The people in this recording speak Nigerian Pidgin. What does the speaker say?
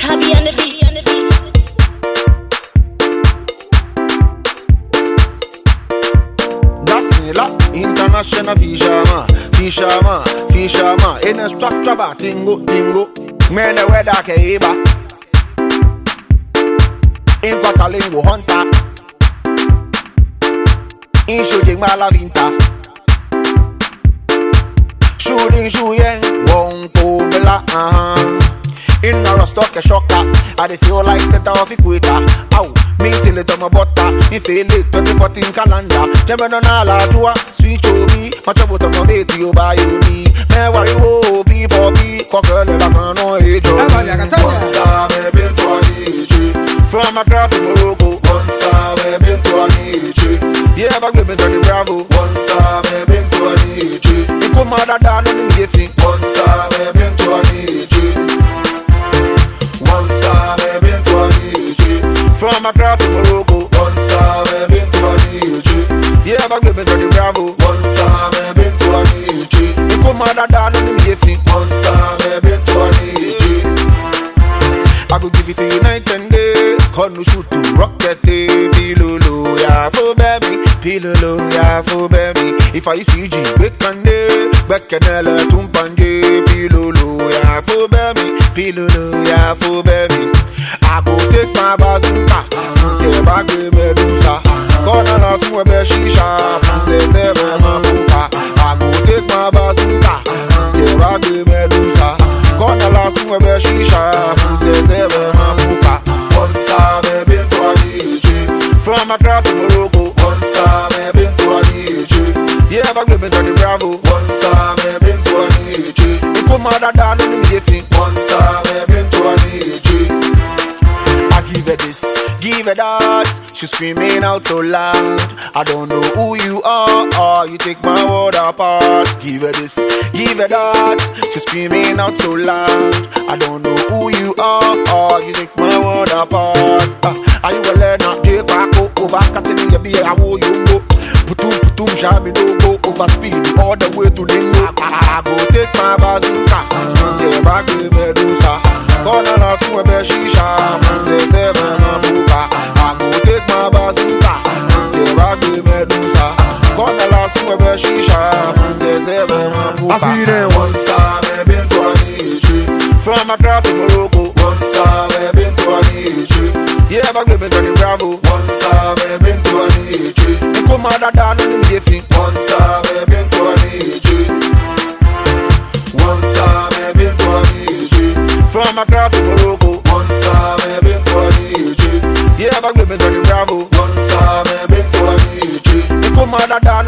Heavy on the beat. International fisherman, in a structure ba tingo, mene weda ke iba, in Quatalingo hunter, in shooting malavinta, shooting won't go bela, in a rostock a shocker, I feel like center of equator, ow. Me till it on my butter, me feel it 2014 calendar. Gemini la joie, sweet chobi, my trouble to my baby, you buy you me. Me worry wo, be poppy, cocker la cano ejo. Once I've been to Anichi, from Accra to Morocco. Once I've been to Anichi, yeah, back with me to the Bravo. Once I've been to Anichi, you come out down on the Giffy. Once I've been to Anichi, once I've been to Anichi. From Accra to Morocco, once I've been to Anichi. Yeah, back with me to the Bravo. Once I've been to Anichi. You come out down on the Giffy. Once I've been to Anichi. I could give it to you night and day. Come no shoot to rocket, pilolo, yeah, for baby. Pilolo, yeah, for baby. If I see G, big and day. Beccanella, tumpanje, pilolo, yeah, for baby. Pilolo, yeah, for baby. I go take my bazooka, yeah, back with Medusa. Gonna love to a beshisha, princess ever mamuka. I go take my bazooka, yeah, back with Medusa. Gonna love to a beshisha, princess ever mamuka. Once I've been to Anichi, from Accra to Morocco. Once I've been to Anichi, yeah, back with me to the Bravo. Once I've been to Anichi, you come out down on the Giffy. Once I've been to Anichi. Give her this, give her that. She's screaming out so loud. I don't know who you are, you take my world apart. Give her this, give her that. She's screaming out so loud. I don't know who you are, you take my world apart. Are you a learner? Take back over, cause in your beer, I will you go. Putum, jam no go over speed all the way to Lingo. I go take my bazooka, yeah, back with Medusa. Gonna love to a beshisha, princess ever mamuka. I go take my bazooka, yeah, back with Medusa. Gonna love to a beshisha, princess ever mamuka. I feel it once I've been to Anichi, from Accra to Morocco. Once I've been to Anichi, yeah, back with me to the Bravo. Once I've been to Anichi, you come out down on the Giffy. Once I've been to Anichi, once I've been to Anichi. From Accra to Morocco. Once I've been to Anichi, yeah, back with me to the Bravo. Once I've been to Anichi, you come out down